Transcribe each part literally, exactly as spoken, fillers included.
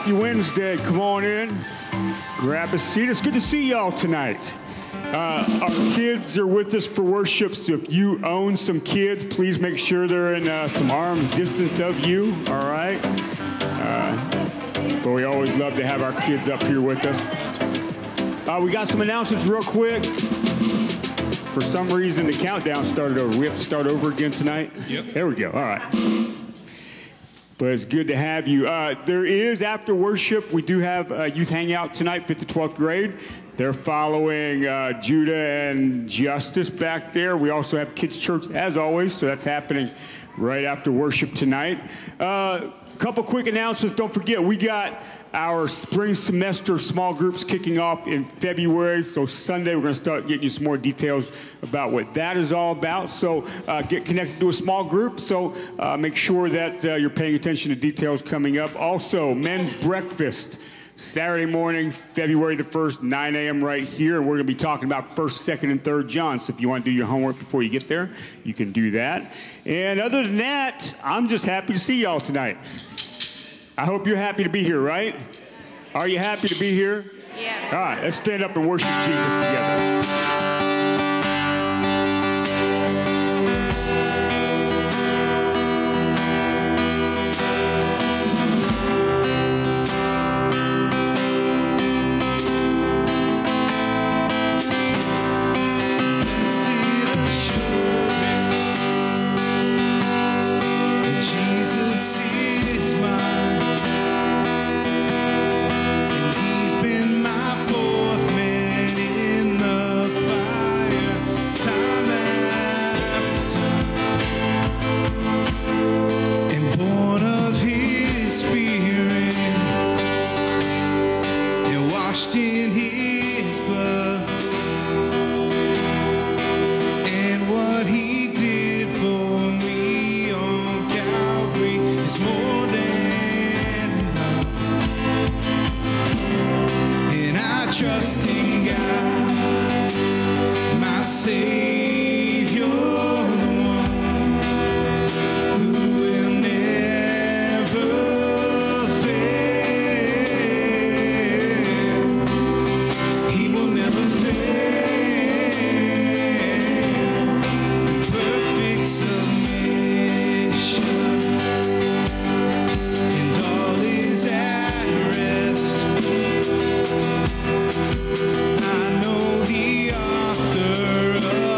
Happy Wednesday. Come on in. Grab a seat. It's good to see y'all tonight. Uh, our kids are with us for worship, so if you own some kids, please make sure they're in uh, some arm distance of you, all right? Uh, but we always love to have our kids up here with us. Uh, we got some announcements real quick. For some reason, the countdown started over. We have to start over again tonight? Yep. There we go. All right. But it's good to have you. Uh, there is, after worship, we do have a youth hangout tonight, fifth to twelfth grade. They're following uh, Judah and Justice back there. We also have kids' church, as always, so that's happening right after worship tonight. A uh, couple quick announcements. Don't forget, we got our spring semester small groups kicking off in February. So Sunday, we're going to start getting you some more details about what that is all about. So uh, get connected to a small group. So uh, make sure that uh, you're paying attention to details coming up. Also, men's breakfast, Saturday morning, February the first, nine a.m. right here. We're going to be talking about first, second, and third John. So if you want to do your homework before you get there, you can do that. And other than that, I'm just happy to see y'all tonight. I hope you're happy to be here, right? Are you happy to be here? Yeah. All right, let's stand up and worship Jesus together. I know the author of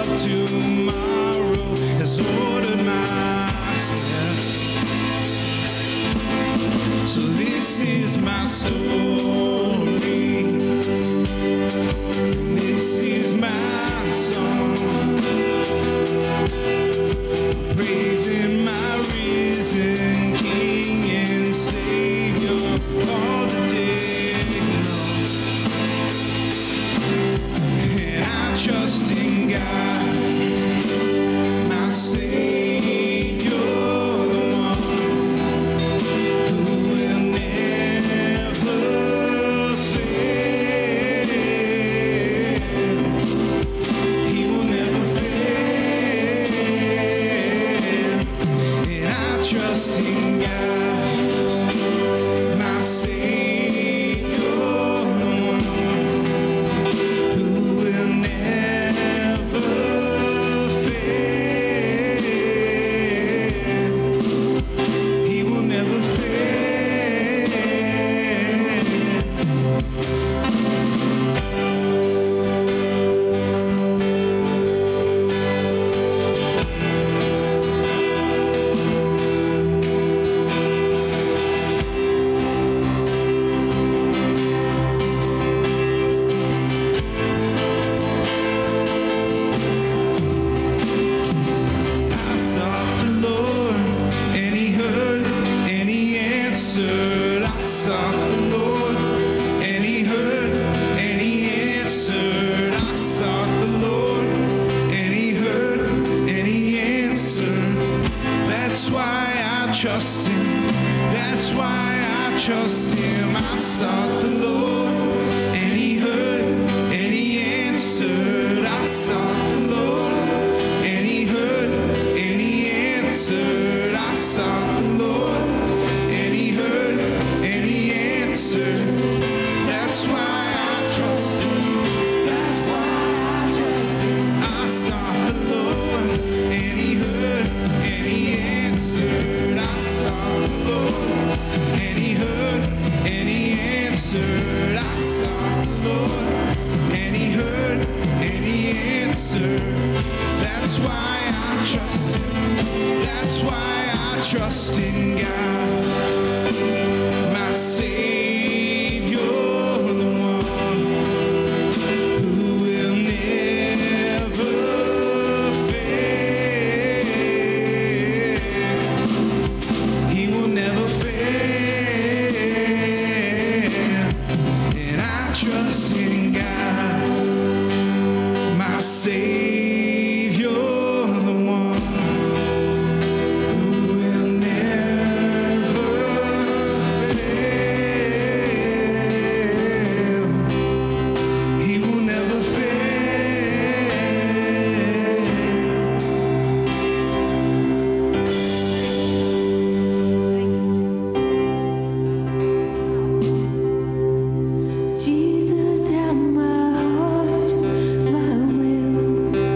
Jesus, have my heart, my will.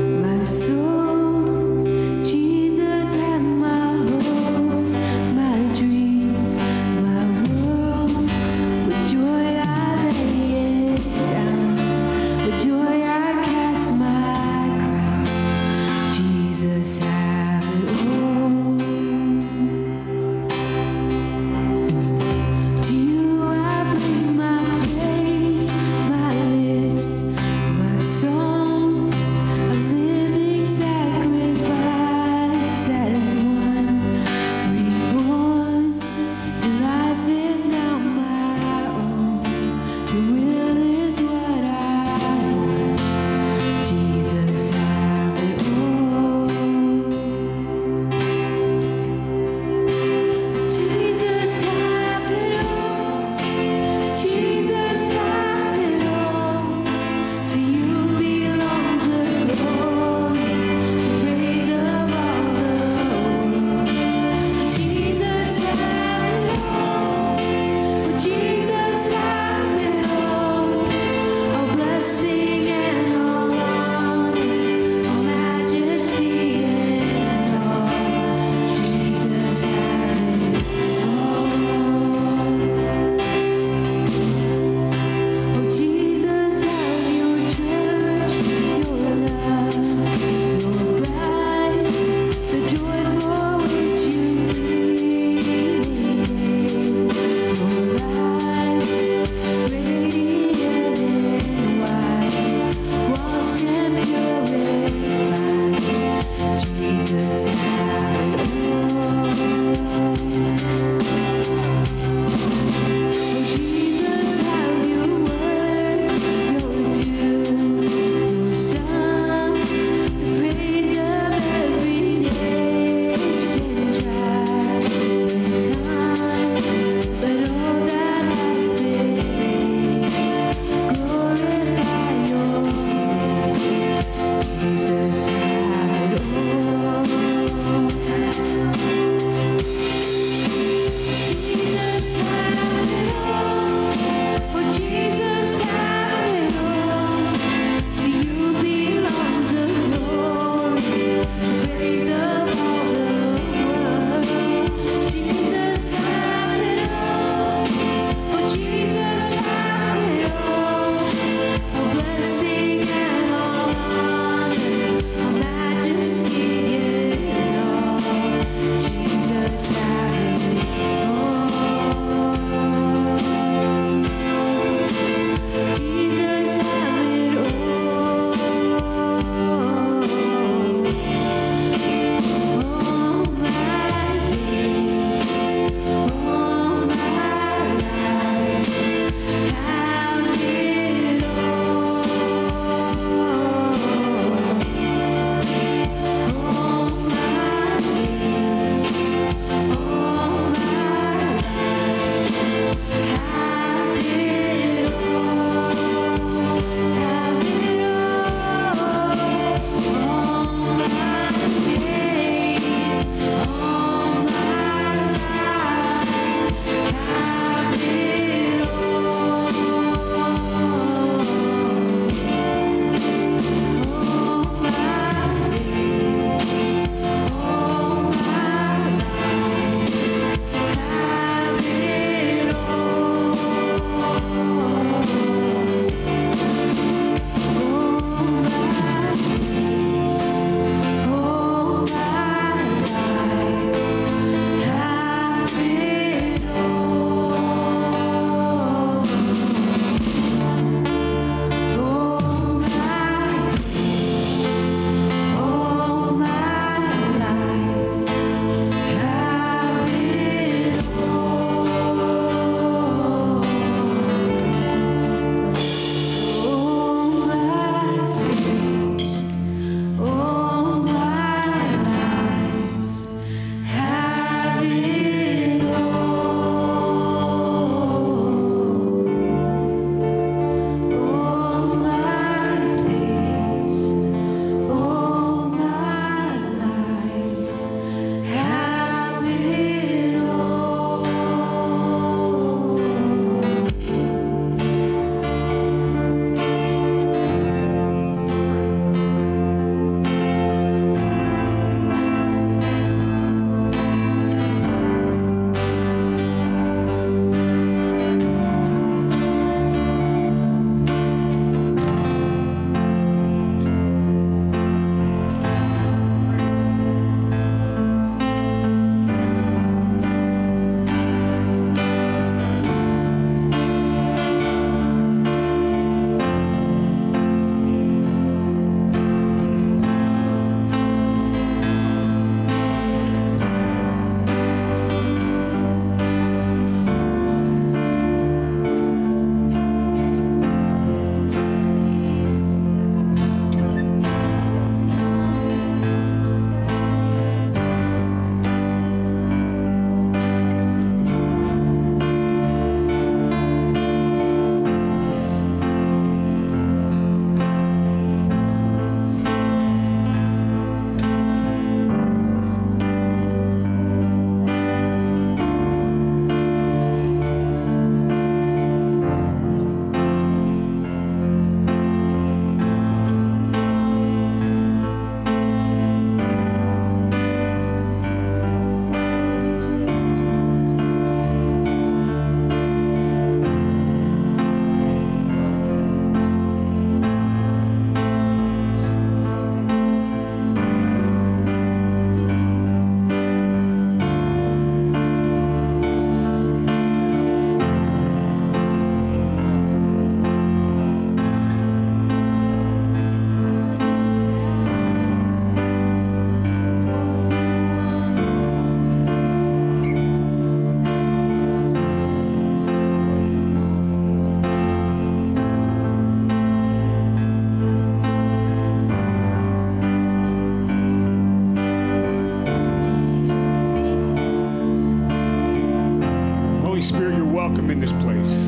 welcome in this place.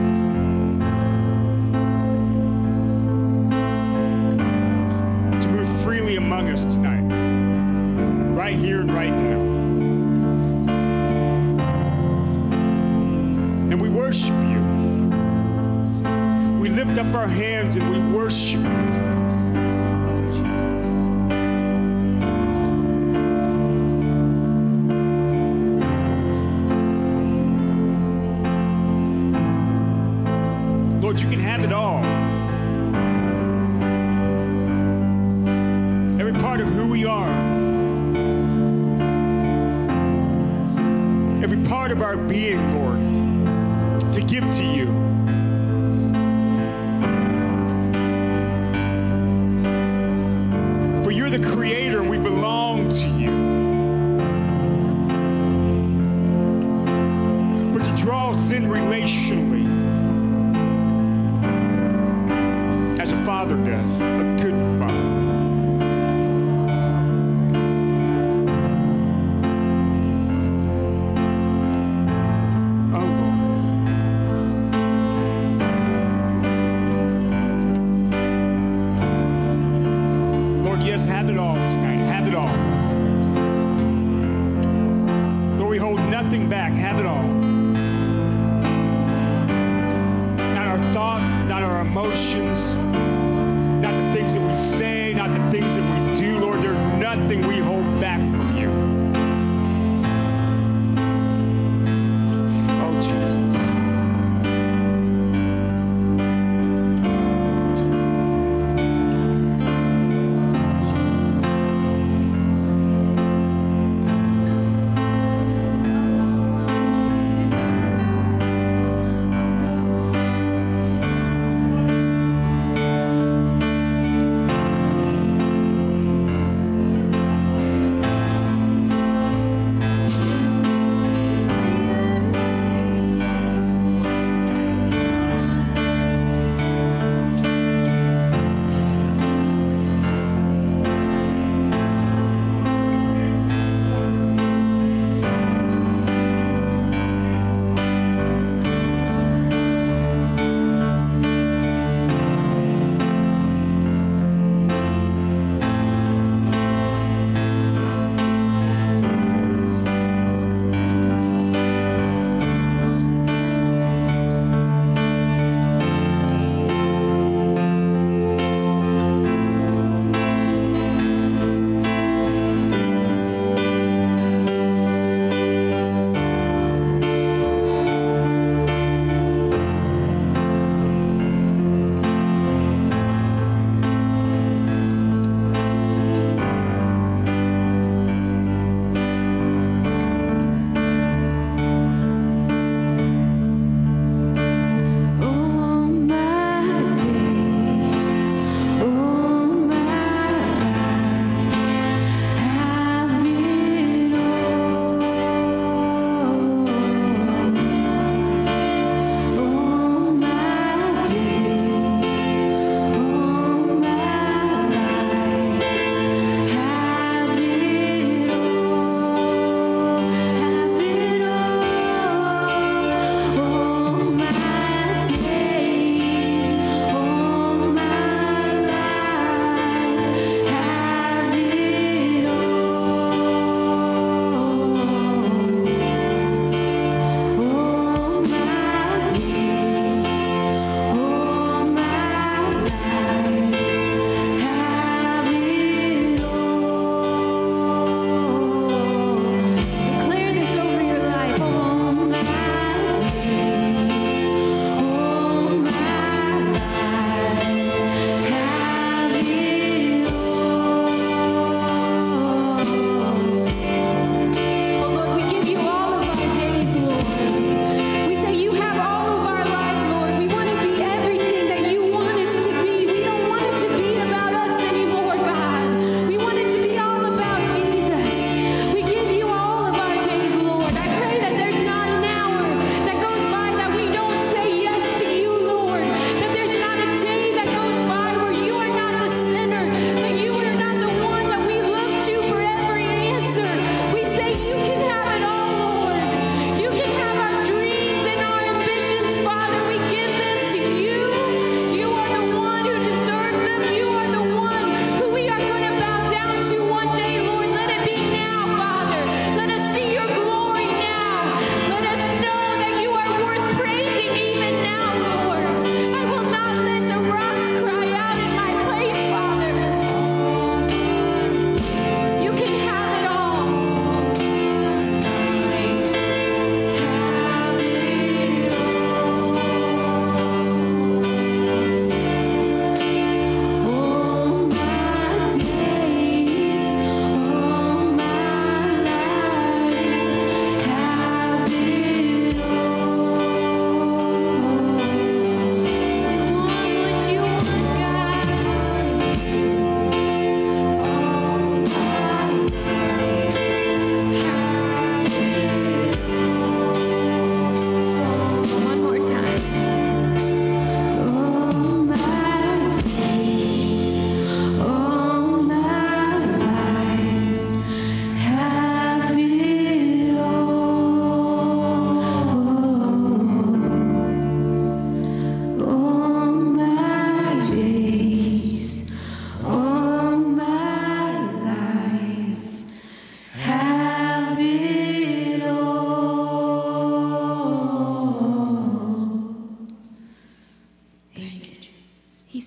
To move freely among us tonight, right here and right now. And we worship you. We lift up our hands and we worship you. You can have it all. Every part of who we are. Every part of our being, Lord, to give to you. For you're the creator and we belong to you. But you draw us in relationally. Father does, a good father. Oh, Lord. Lord, yes, have it all tonight. Have it all. Lord, we hold nothing back. Have it all. Not our thoughts, not our emotions, things that we say, not the things that we do, Lord. There's nothing we hold back from you. Oh, Jesus.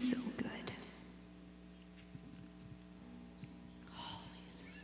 so good. Oh, Jesus.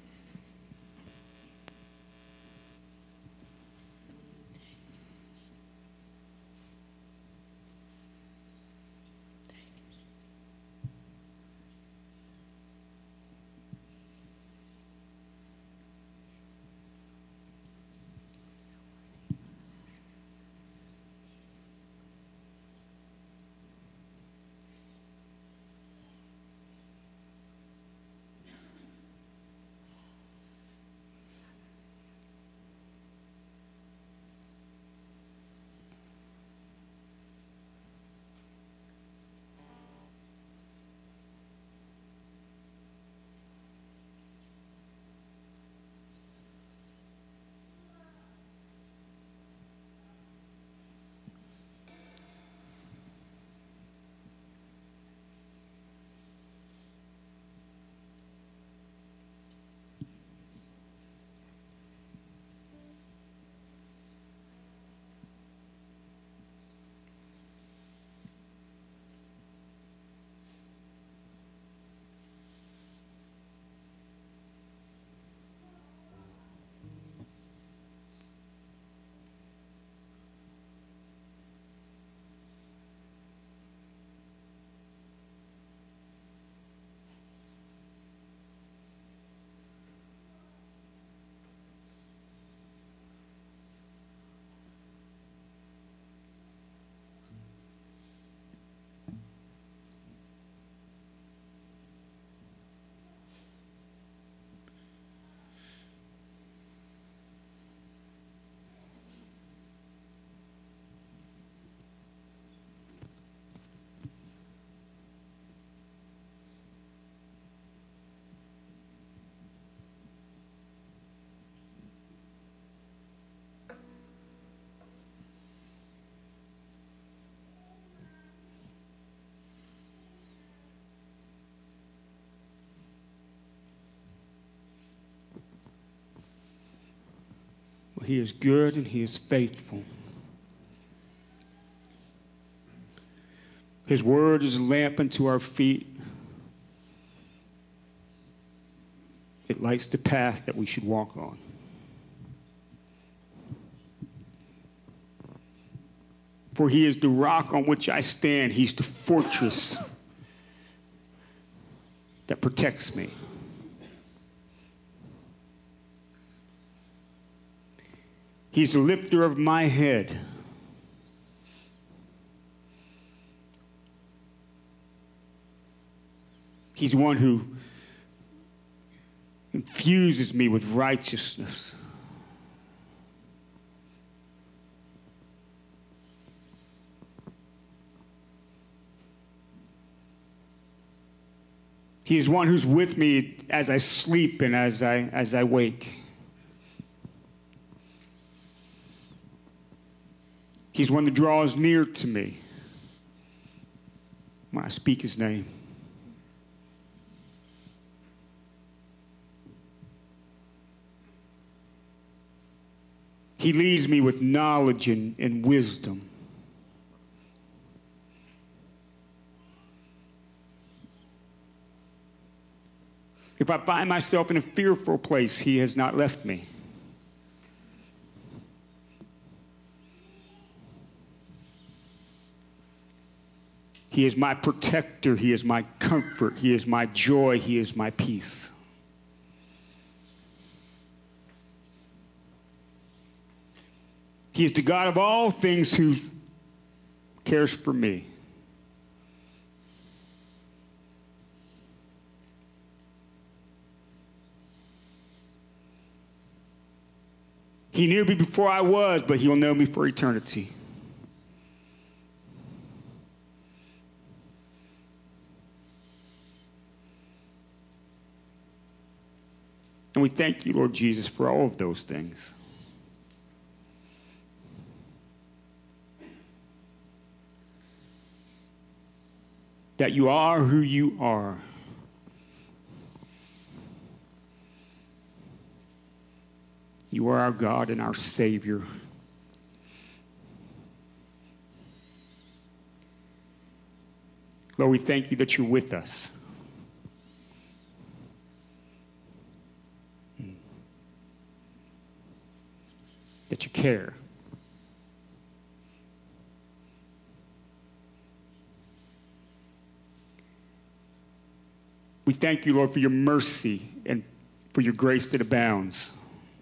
He is good and he is faithful. His word is a lamp unto our feet. It lights the path that we should walk on. For he is the rock on which I stand. He's the fortress that protects me. He's the lifter of my head. He's one who infuses me with righteousness. He is one who's with me as I sleep and as I, as I wake. He's one that draws near to me when I speak his name. He leads me with knowledge and, and wisdom. If I find myself in a fearful place, he has not left me. He is my protector. He is my comfort. He is my joy. He is my peace. He is the God of all things who cares for me. He knew me before I was, but he'll know me for eternity. And we thank you, Lord Jesus, for all of those things. That you are who you are. You are our God and our Savior. Lord, we thank you that you're with us. That you care. We thank you, Lord, for your mercy and for your grace that abounds.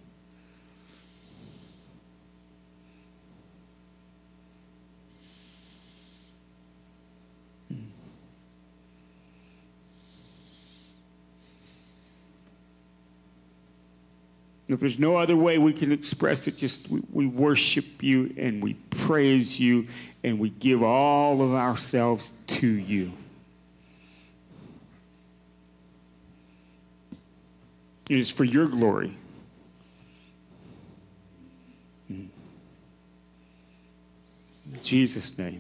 If there's no other way we can express it, just we, we worship you and we praise you and we give all of ourselves to you. It is for your glory. In Jesus' name.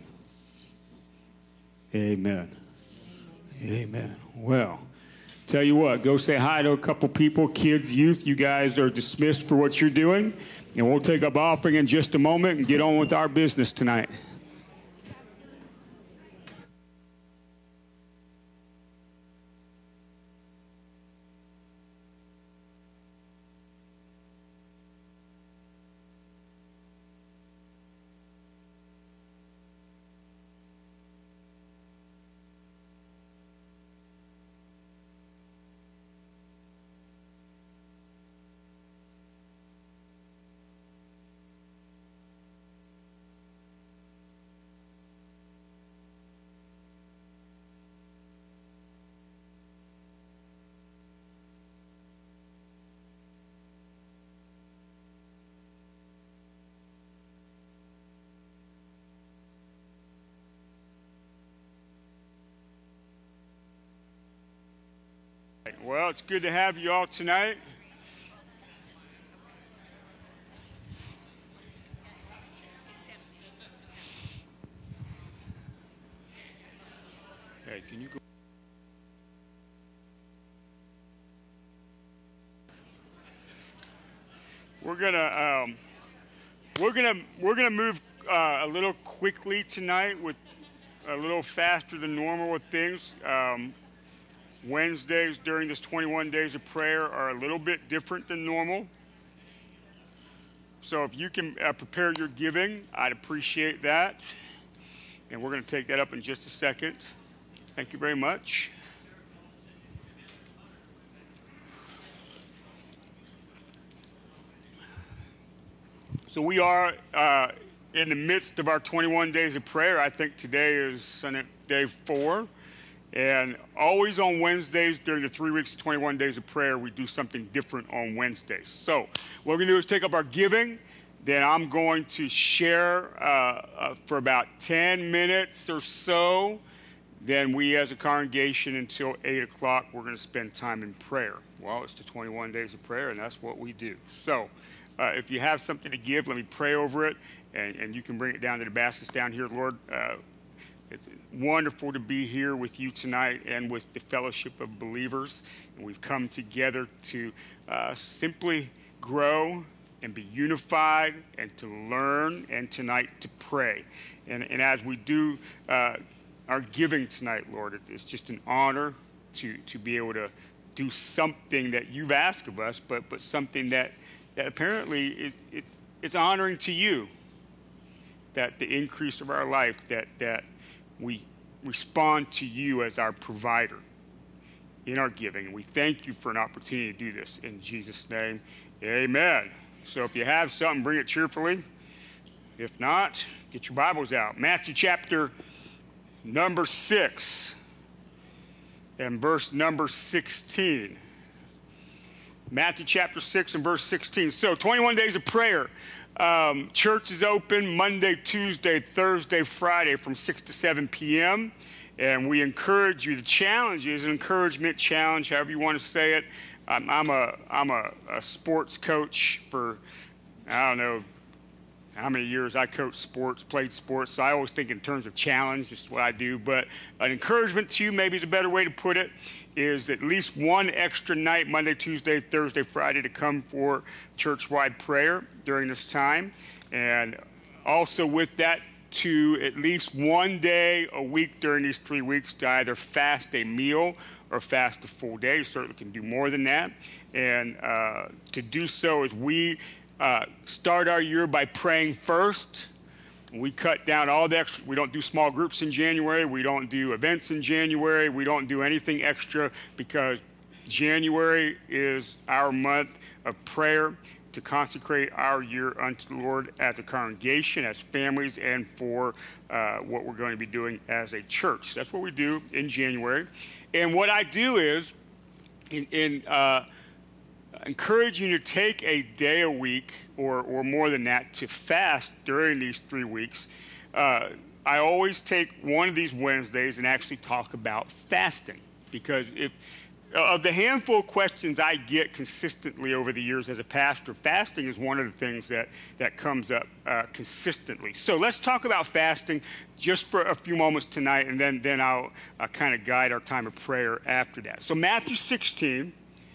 Amen. Amen. Well, tell you what, go say hi to a couple people, kids, youth. You guys are dismissed for what you're doing. And we'll take up offering in just a moment and get on with our business tonight. Well, it's good to have you all tonight. Hey, can you go? We're gonna um, we're gonna we're gonna move uh, a little quickly tonight, with a little faster than normal with things. Um, Wednesdays during this twenty-one days of prayer are a little bit different than normal. So if you can uh, prepare your giving, I'd appreciate that. And we're going to take that up in just a second. Thank you very much. So we are uh, in the midst of our twenty-one days of prayer. I think today is Sunday, day four. And always on Wednesdays during the three weeks of twenty-one days of prayer, we do something different on Wednesdays. So what we're going to do is take up our giving. Then I'm going to share uh, uh, for about ten minutes or so. Then we as a congregation until eight o'clock, we're going to spend time in prayer. Well, it's the twenty-one days of prayer, and that's what we do. So uh, if you have something to give, let me pray over it, and, and you can bring it down to the baskets down here, Lord. Uh, It's wonderful to be here with you tonight and with the fellowship of believers. And we've come together to uh, simply grow and be unified and to learn, and tonight to pray. And, and as we do uh, our giving tonight, Lord, it, it's just an honor to, to be able to do something that you've asked of us, but, but something that, that apparently it, it, it's honoring to you, that the increase of our life, that that we respond to you as our provider in our giving. And we thank you for an opportunity to do this. In Jesus' name, amen. So if you have something, bring it cheerfully. If not, get your Bibles out. Matthew chapter number six and verse number sixteen. Matthew chapter six and verse sixteen. So twenty-one days of prayer. Um, church is open Monday, Tuesday, Thursday, Friday from six to seven p.m. And we encourage you. The challenge is an encouragement challenge, however you want to say it. I'm, I'm a I'm a, a sports coach for, I don't know how many years I coached sports, played sports. So I always think in terms of challenge. This is what I do. But an encouragement to you, maybe is a better way to put it, is at least one extra night, Monday, Tuesday, Thursday, Friday, to come for church-wide prayer during this time. And also with that, to at least one day a week during these three weeks to either fast a meal or fast a full day. You certainly can do more than that. And uh, to do so is we uh, start our year by praying first. We cut down all the extra. We don't do small groups in January. We don't do events in January. We don't do anything extra because January is our month of prayer to consecrate our year unto the Lord as a congregation, as families, and for uh, what we're going to be doing as a church. That's what we do in January. And what I do is, in, in uh, encouraging you to take a day a week, or, or more than that, to fast during these three weeks, uh, I always take one of these Wednesdays and actually talk about fasting. Because if of the handful of questions I get consistently over the years as a pastor, fasting is one of the things that, that comes up uh, consistently. So let's talk about fasting just for a few moments tonight, and then, then I'll uh, kind of guide our time of prayer after that. So Matthew sixteen,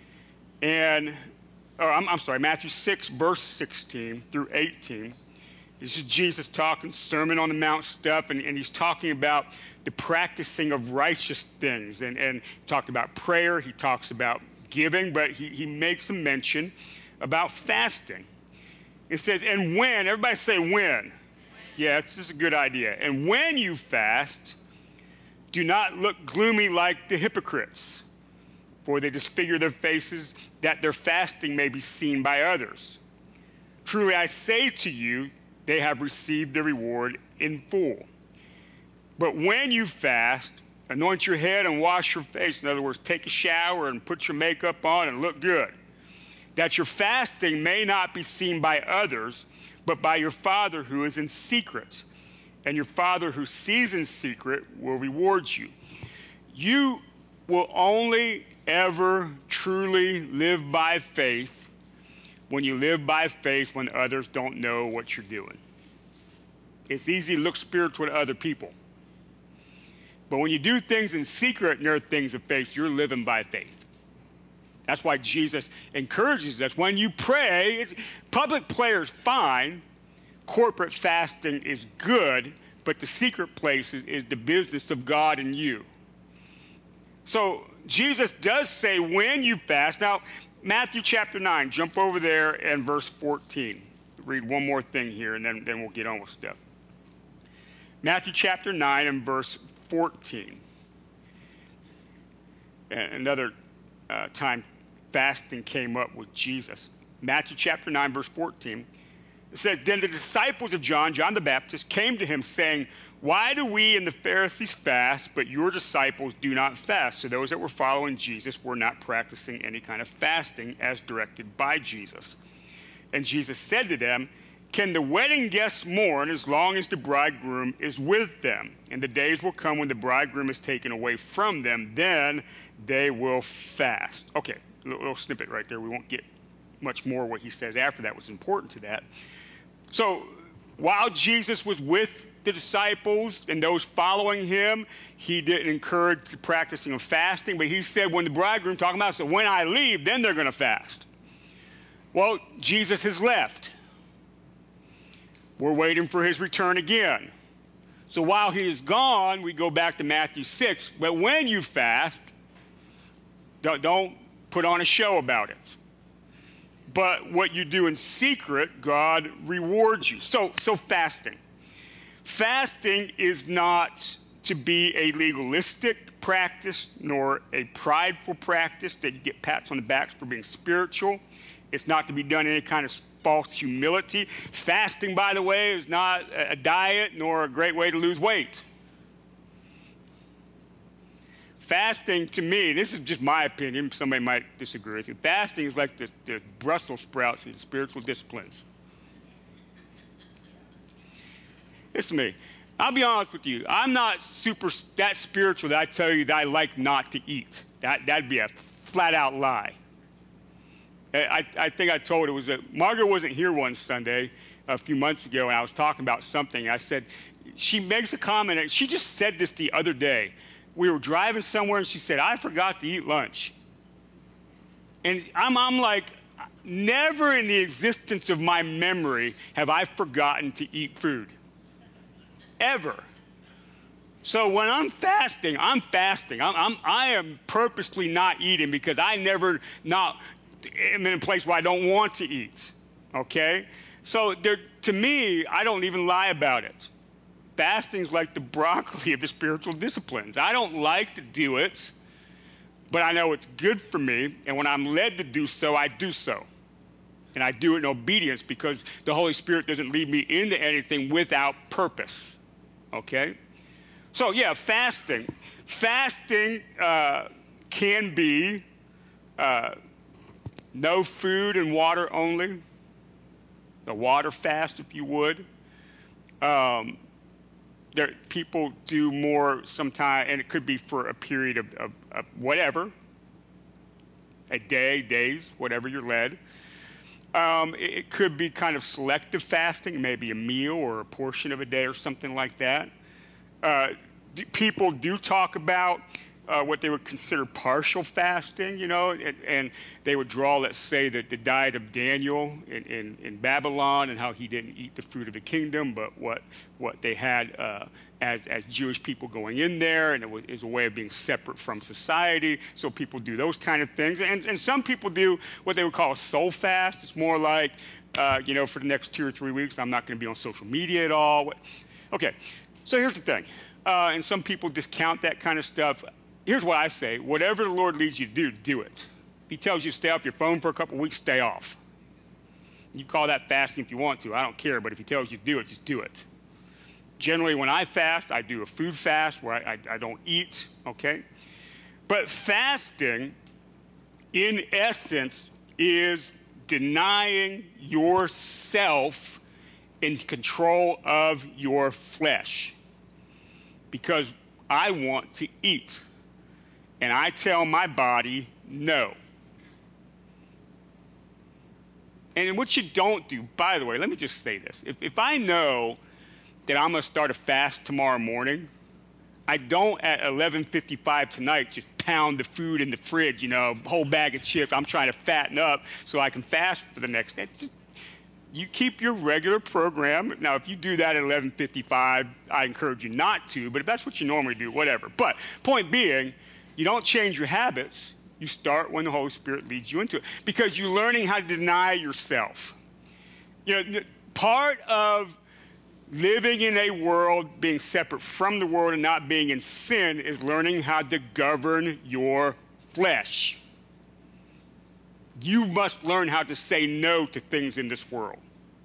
and oh, I'm, I'm sorry, Matthew six, verse sixteen through eighteen. This is Jesus talking, Sermon on the Mount stuff, and, and he's talking about the practicing of righteous things. And, and he talked about prayer, he talks about giving, but he, he makes a mention about fasting. It says, and when, everybody say when. Yeah, this is a good idea. And when you fast, do not look gloomy like the hypocrites, for they disfigure their faces that their fasting may be seen by others. Truly I say to you, they have received their reward in full. But when you fast, anoint your head and wash your face. In other words, take a shower and put your makeup on and look good, that your fasting may not be seen by others, but by your Father who is in secret. And your Father who sees in secret will reward you. You will only ever truly live by faith when you live by faith when others don't know what you're doing. It's easy to look spiritual to other people. But when you do things in secret and they're things of faith, you're living by faith. That's why Jesus encourages us. When you pray, public prayer is fine. Corporate fasting is good. But the secret place is, is the business of God and you. So Jesus does say when you fast. Now, Matthew chapter nine, jump over there and verse fourteen. Read one more thing here, and then, then we'll get on with stuff. Matthew chapter nine and verse fourteen. Another uh, time fasting came up with Jesus. Matthew chapter nine, verse fourteen. It says, then the disciples of John, John the Baptist, came to him saying, why do we and the Pharisees fast, but your disciples do not fast? So those that were following Jesus were not practicing any kind of fasting as directed by Jesus. And Jesus said to them, can the wedding guests mourn as long as the bridegroom is with them? And the days will come when the bridegroom is taken away from them. Then they will fast. Okay, a little, little snippet right there. We won't get much more what he says after that was important to that. So while Jesus was with the disciples and those following him, he didn't encourage the practicing of fasting, but he said when the bridegroom, talking about, so when I leave, then they're going to fast. Well, Jesus has left. We're waiting for his return again. So while he is gone, we go back to Matthew six, but when you fast, don't, don't put on a show about it. But what you do in secret, God rewards you. So, so fasting. Fasting is not to be a legalistic practice nor a prideful practice that you get pats on the back for being spiritual. It's not to be done in any kind of false humility. Fasting, by the way, is not a diet nor a great way to lose weight. Fasting, to me, this is just my opinion, somebody might disagree with me. Fasting is like the, the Brussels sprouts in spiritual disciplines. Listen to me. I'll be honest with you. I'm not super that spiritual that I tell you that I like not to eat. That, that'd be a flat-out lie. I, I think I told it was that Margaret wasn't here one Sunday a few months ago, and I was talking about something. I said, she makes a comment, and she just said this the other day. We were driving somewhere, and she said, I forgot to eat lunch. And I'm, I'm like, never in the existence of my memory have I forgotten to eat food. ever. So when I'm fasting, I'm fasting. I'm, I'm, I am purposely not eating because I never not am in a place where I don't want to eat, okay? So there, to me, I don't even lie about it. Fasting's like the broccoli of the spiritual disciplines. I don't like to do it, but I know it's good for me, and when I'm led to do so, I do so. And I do it in obedience because the Holy Spirit doesn't lead me into anything without purpose, okay? So, yeah, fasting. Fasting uh, can be uh, no food and water only, a water fast, if you would. Um, there, people do more sometimes, and it could be for a period of, of, of whatever, a day, days, whatever you're led. Um, it, it could be kind of selective fasting, maybe a meal or a portion of a day or something like that. Uh, people do talk about uh, what they would consider partial fasting, you know, and, and they would draw, let's say, the, the diet of Daniel in, in, in Babylon and how he didn't eat the fruit of the kingdom, but what what they had uh, as, as Jewish people going in there, and it was, it was a way of being separate from society, so people do those kind of things. And, and some people do what they would call a soul fast. It's more like, uh, you know, for the next two or three weeks, I'm not going to be on social media at all. Okay, so here's the thing. Uh, and some people discount that kind of stuff. Here's what I say. Whatever the Lord leads you to do, do it. If he tells you to stay off your phone for a couple of weeks, stay off. You call that fasting if you want to. I don't care. But if he tells you to do it, just do it. Generally, when I fast, I do a food fast where I, I, I don't eat, okay? But fasting, in essence, is denying yourself in control of your flesh. Because I want to eat. And I tell my body no. And what you don't do, by the way, let me just say this. If, if I know that I'm going to start a fast tomorrow morning, I don't at eleven fifty-five tonight just pound the food in the fridge, you know, whole bag of chips. I'm trying to fatten up so I can fast for the next day. You keep your regular program. Now, if you do that at eleven fifty-five, I encourage you not to, but if that's what you normally do, whatever. But point being, you don't change your habits. You start when the Holy Spirit leads you into it because you're learning how to deny yourself. You know, part of living in a world, being separate from the world and not being in sin is learning how to govern your flesh. You must learn how to say no to things in this world.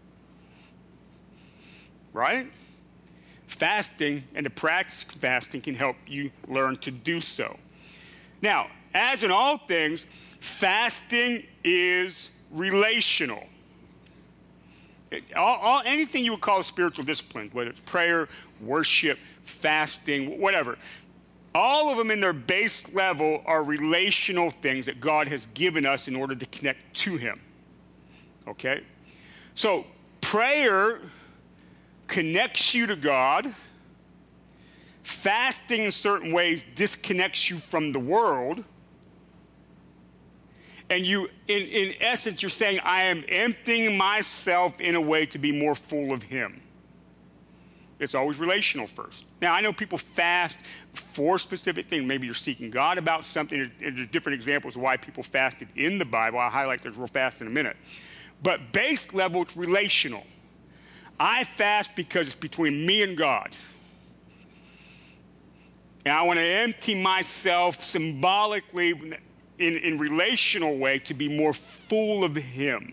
Right? Fasting and the practice of fasting can help you learn to do so. Now, as in all things, fasting is relational. It, all, all, anything you would call a spiritual discipline, whether it's prayer, worship, fasting, whatever, all of them in their base level are relational things that God has given us in order to connect to him. Okay? So prayer connects you to God. Fasting in certain ways disconnects you from the world. And you, in, in essence, you're saying, I am emptying myself in a way to be more full of him. It's always relational first. Now, I know people fast for specific things. Maybe you're seeking God about something. There's different examples of why people fasted in the Bible. I'll highlight those real fast in a minute. But base level, it's relational. I fast because it's between me and God. And I want to empty myself symbolically in in relational way to be more full of him.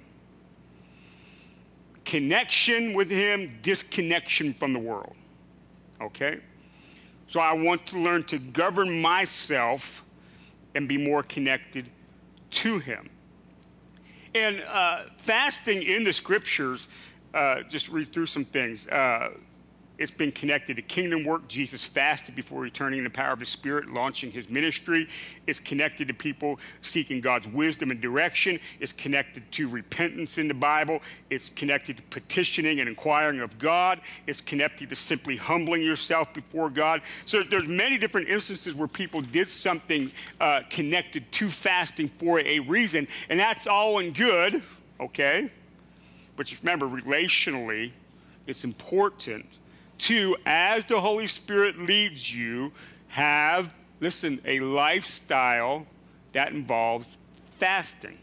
Connection with him, disconnection from the world. Okay? So I want to learn to govern myself and be more connected to him. And uh, fasting in the scriptures, uh, just read through some things. Uh, It's been connected to kingdom work. Jesus fasted before returning in the power of the Spirit, launching his ministry. It's connected to people seeking God's wisdom and direction. It's connected to repentance in the Bible. It's connected to petitioning and inquiring of God. It's connected to simply humbling yourself before God. So there's many different instances where people did something uh, connected to fasting for a reason, and that's all and good, okay? But just remember, relationally, it's important Two, as the Holy Spirit leads you, have, listen, a lifestyle that involves fasting.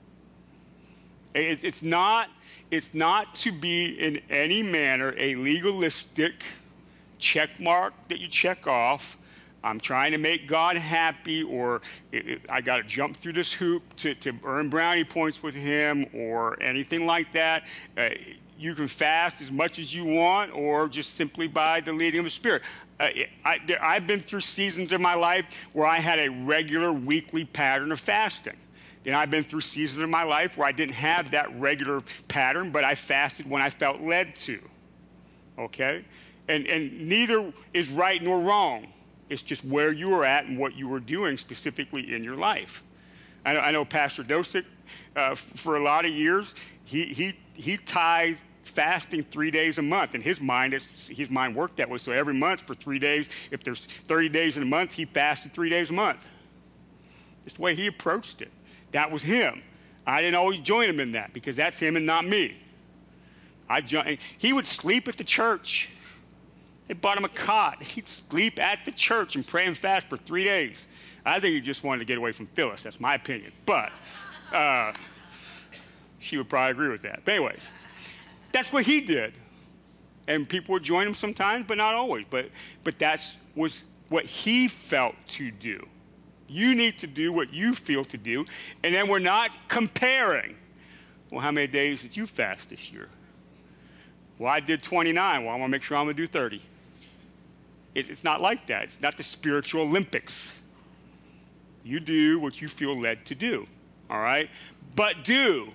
It, it's not, it's not to be in any manner a legalistic check mark that you check off. I'm trying to make God happy, or it, it, I got to jump through this hoop to, to earn brownie points with him, or anything like that. Uh, you can fast as much as you want, or just simply by the leading of the Spirit. Uh, I, there, I've been through seasons in my life where I had a regular weekly pattern of fasting. Then I've been through seasons in my life where I didn't have that regular pattern, but I fasted when I felt led to. Okay? And, and neither is right nor wrong. It's just where you were at and what you were doing specifically in your life. I know, I know Pastor Dosick, uh, for a lot of years, he, he, he ties fasting three days a month. In his mind, it's, his mind worked that way. So every month for three days, if there's thirty days in a month, he fasted three days a month. That's the way he approached it. That was him. I didn't always join him in that because that's him and not me. I joined, he would sleep at the church. They bought him a cot. He'd sleep at the church and pray and fast for three days. I think he just wanted to get away from Phyllis. That's my opinion. But uh, she would probably agree with that. But anyways, that's what he did. And people would join him sometimes, but not always. But, but that was what he felt to do. You need to do what you feel to do. And then we're not comparing. Well, how many days did you fast this year? Well, I did twenty-nine. Well, I want to make sure I'm going to do thirty. It's, it's not like that. It's not the spiritual Olympics. You do what you feel led to do, all right? But do.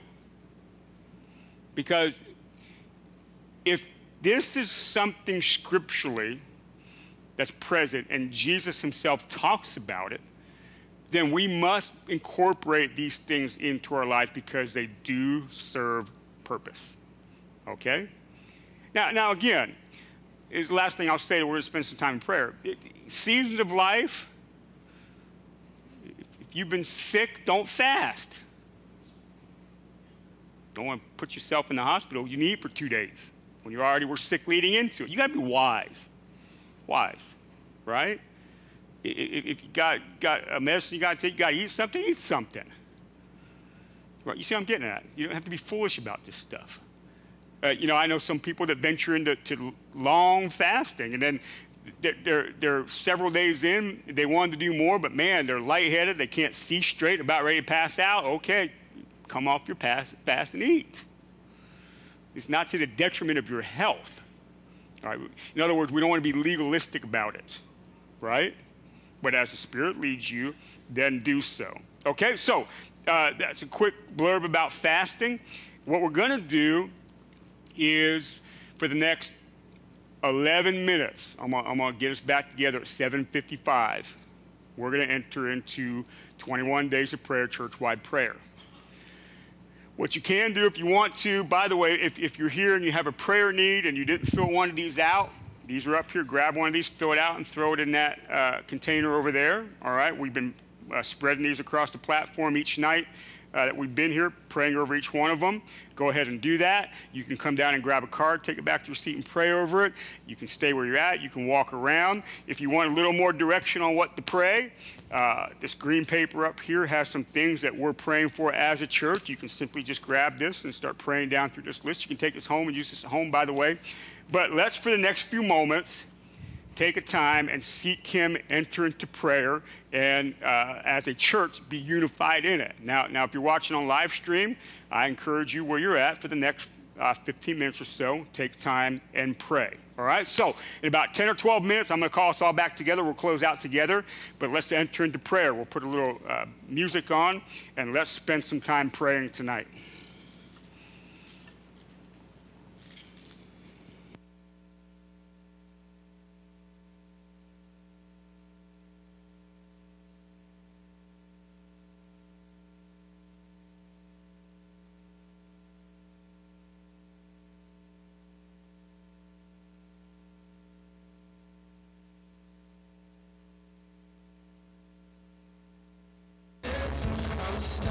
Because if this is something scripturally that's present and Jesus himself talks about it, then we must incorporate these things into our life because they do serve purpose, okay? Now, now again, is the last thing I'll say. We're going to spend some time in prayer. It, seasons of life, if you've been sick, don't fast. Don't want to put yourself in the hospital. You need for two days when you already were sick leading into it. You got to be wise. Wise, right? If you got, got a medicine you got to take, you got to eat something, eat something. Right? You see what I'm getting at? You don't have to be foolish about this stuff. Uh, you know, I know some people that venture into to long fasting, and then they're, they're, they're several days in, they wanted to do more, but man, they're lightheaded, they can't see straight, about ready to pass out. Okay, come off your fast, fast and eat. It's not to the detriment of your health. All right? In other words, we don't want to be legalistic about it, right? But as the Spirit leads you, then do so. Okay, so uh, that's a quick blurb about fasting. What we're going to do is for the next eleven minutes, I'm going to get us back together at seven fifty-five. We're going to enter into twenty-one days of prayer, church-wide prayer. What you can do if you want to, by the way, if, if you're here and you have a prayer need and you didn't fill one of these out, these are up here. Grab one of these, fill it out, and throw it in that uh, container over there. All right, we've been uh, spreading these across the platform each night uh, that we've been here, praying over each one of them. Go ahead and do that. You can come down and grab a card, take it back to your seat and pray over it. You can stay where you're at. You can walk around. If you want a little more direction on what to pray, uh, this green paper up here has some things that we're praying for as a church. You can simply just grab this and start praying down through this list. You can take this home and use this at home, by the way. But let's, for the next few moments, take a time and seek him, enter into prayer, and uh, as a church, be unified in it. Now, now, if you're watching on live stream, I encourage you where you're at for the next uh, fifteen minutes or so, take time and pray. All right? So in about ten or twelve minutes, I'm going to call us all back together. We'll close out together, but let's enter into prayer. We'll put a little uh, music on, and let's spend some time praying tonight. It's supposed to